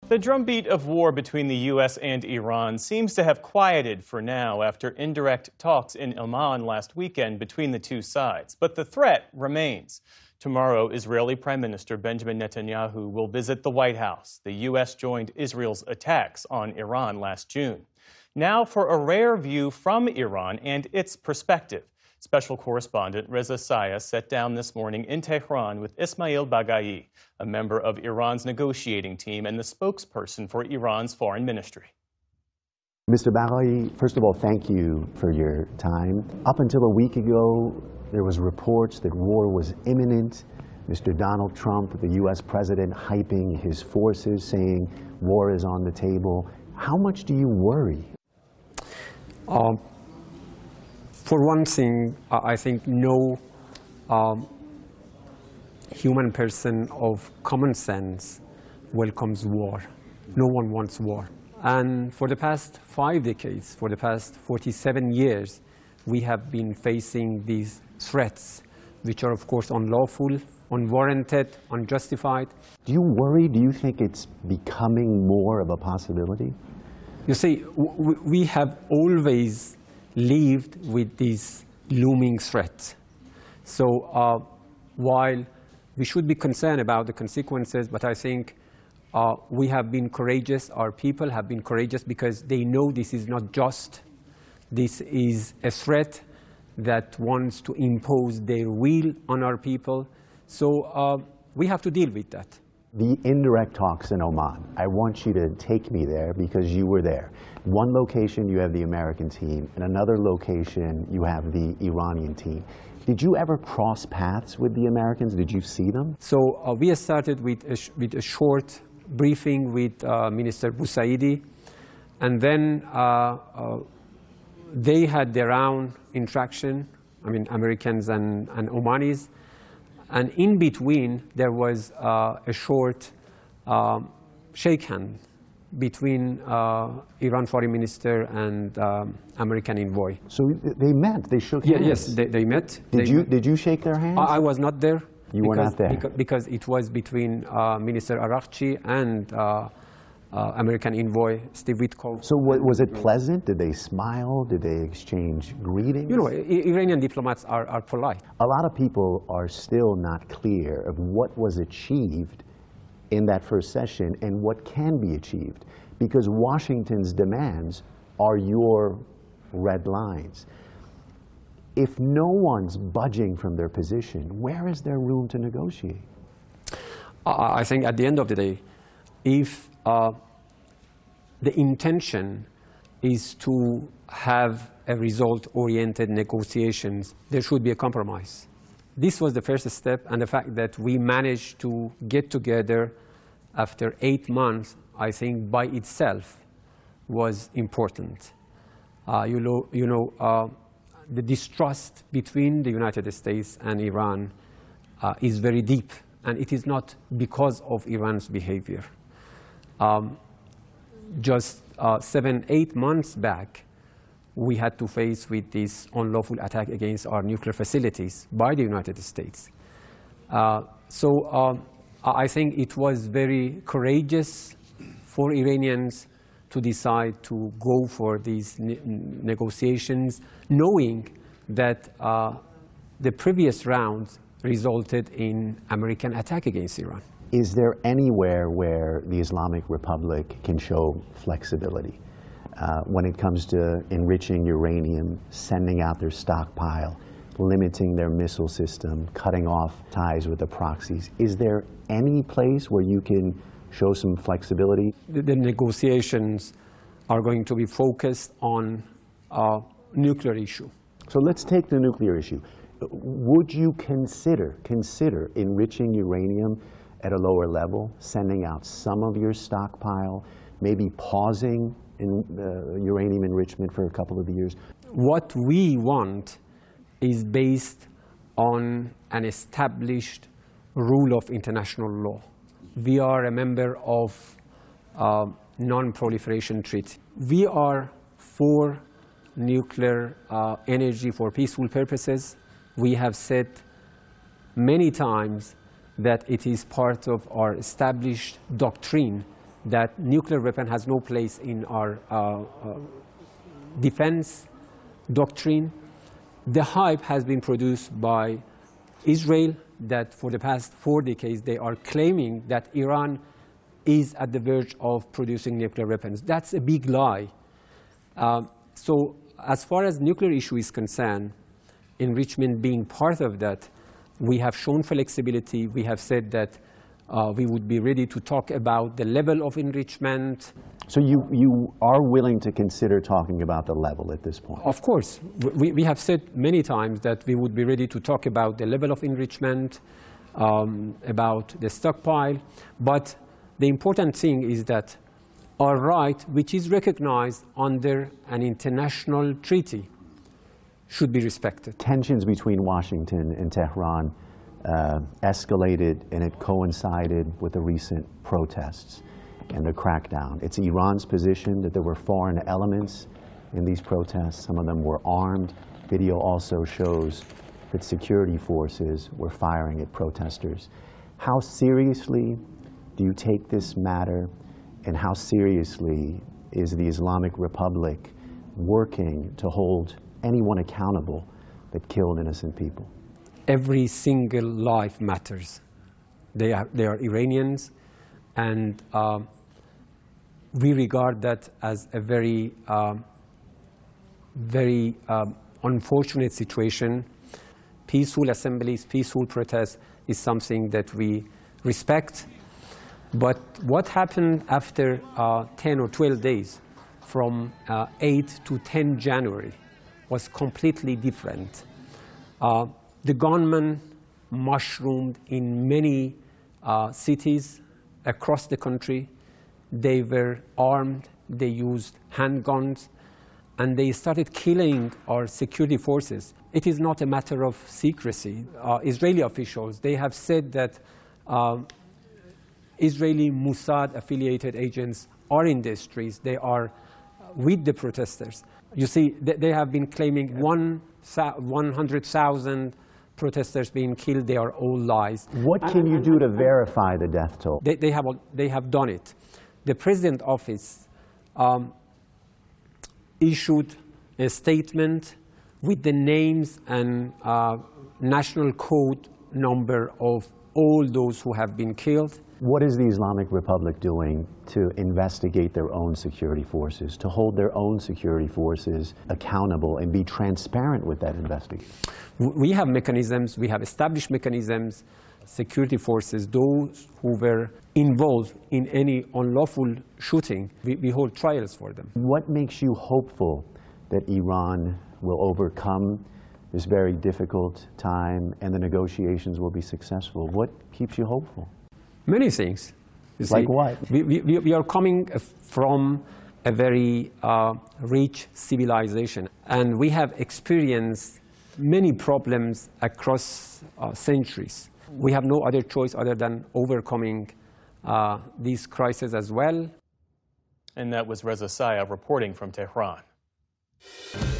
The drumbeat of war between the U.S. and Iran seems to have quieted for now after indirect talks in Oman last weekend between the two sides. But the threat remains. Tomorrow, Israeli Prime Minister Benjamin Netanyahu will visit the White House. The U.S. joined Israel's attacks on Iran last June. Now for a rare view from Iran and its perspective. Special correspondent Reza Sayah sat down this morning in Tehran with Ismail Baghai, a member of Iran's negotiating team and the spokesperson for Iran's foreign ministry. Mr. Baghai, first of all, thank you for your time. Up until a week ago, there was reports that war was imminent. Mr. Donald Trump, the U.S. president, hyping his forces, saying war is on the table. How much do you worry? For one thing, I think no human person of common sense welcomes war. No one wants war. And for the past 5 decades, for the past 47 years, we have been facing these threats, which are, of course, unlawful, unwarranted, unjustified. Do you worry? Do you think it's becoming more of a possibility? You see, we have always lived with these looming threats. So while we should be concerned about the consequences, but I think we have been courageous, our people have been courageous because they know this is not just. This is a threat that wants to impose their will on our people. So we have to deal with that. The indirect talks in Oman, I want you to take me there because you were there. One location you have the American team, and another location you have the Iranian team. Did you ever cross paths with the Americans? Did you see them? So we started with a short briefing with Minister Busaidi, and then they had their own interaction, I mean Americans and Omanis. And in between, there was a short shake hand between Iran foreign minister and American envoy. So they met, they shook hands? Yes, they met. Did you shake their hands? I was not there. You were not there? Because it was between Minister Araghchi and American envoy Steve Witkoff. So was it pleasant? Did they smile? Did they exchange greetings? You know, Iranian diplomats are polite. A lot of people are still not clear of what was achieved in that first session and what can be achieved, because Washington's demands are your red lines. If no one's budging from their position, where is there room to negotiate? I think at the end of the day, if the intention is to have a result-oriented negotiations, there should be a compromise. This was the first step, and the fact that we managed to get together after 8 months, I think by itself was important. The distrust between the United States and Iran is very deep, and it is not because of Iran's behavior. Just 7-8 months back, we had to face with this unlawful attack against our nuclear facilities by the United States. So I think it was very courageous for Iranians to decide to go for these negotiations, knowing that the previous rounds resulted in American attack against Iran. Is there anywhere where the Islamic Republic can show flexibility when it comes to enriching uranium, sending out their stockpile, limiting their missile system, cutting off ties with the proxies? Is there any place where you can show some flexibility? The negotiations are going to be focused on nuclear issue. So let's take the nuclear issue. Would you consider enriching uranium at a lower level, sending out some of your stockpile, maybe pausing uranium enrichment for a couple of years? What we want is based on an established rule of international law. We are a member of Non-Proliferation Treaty. We are for nuclear energy for peaceful purposes. We have said many times that it is part of our established doctrine that nuclear weapon has no place in our defense doctrine. The hype has been produced by Israel that for the past 4 decades they are claiming that Iran is at the verge of producing nuclear weapons. That's a big lie. So as far as nuclear issue is concerned, enrichment being part of that, we have shown flexibility. We have said that we would be ready to talk about the level of enrichment. So you are willing to consider talking about the level at this point? Of course. We have said many times that we would be ready to talk about the level of enrichment, about the stockpile. But the important thing is that our right, which is recognized under an international treaty, should be respected. Tensions between Washington and Tehran escalated, and it coincided with the recent protests and the crackdown. It's Iran's position that there were foreign elements in these protests. Some of them were armed. Video also shows that security forces were firing at protesters. How seriously do you take this matter, and how seriously is the Islamic Republic working to hold anyone accountable that killed innocent people? Every single life matters. They are Iranians, and we regard that as a very, very unfortunate situation. Peaceful assemblies, peaceful protests is something that we respect. But what happened after 10 or 12 days, from 8 to 10 January, was completely different. The gunmen mushroomed in many cities across the country. They were armed, they used handguns, and they started killing our security forces. It is not a matter of secrecy. Israeli officials, they have said that Israeli Mossad-affiliated agents are in the streets. They are with the protesters. You see, they have been claiming 100,000 protesters being killed. They are all lies. What can you do to verify the death toll? They have done it. The President's office issued a statement with the names and national code number of all those who have been killed. What is the Islamic Republic doing to investigate their own security forces, to hold their own security forces accountable and be transparent with that investigation? We have mechanisms, we have established mechanisms. Security forces, those who were involved in any unlawful shooting, we hold trials for them. What makes you hopeful that Iran will overcome this very difficult time and the negotiations will be successful? What keeps you hopeful? Many things. Like what? We are coming from a very rich civilization, and we have experienced many problems across centuries. We have no other choice other than overcoming these crises as well. And that was Reza Sayah reporting from Tehran.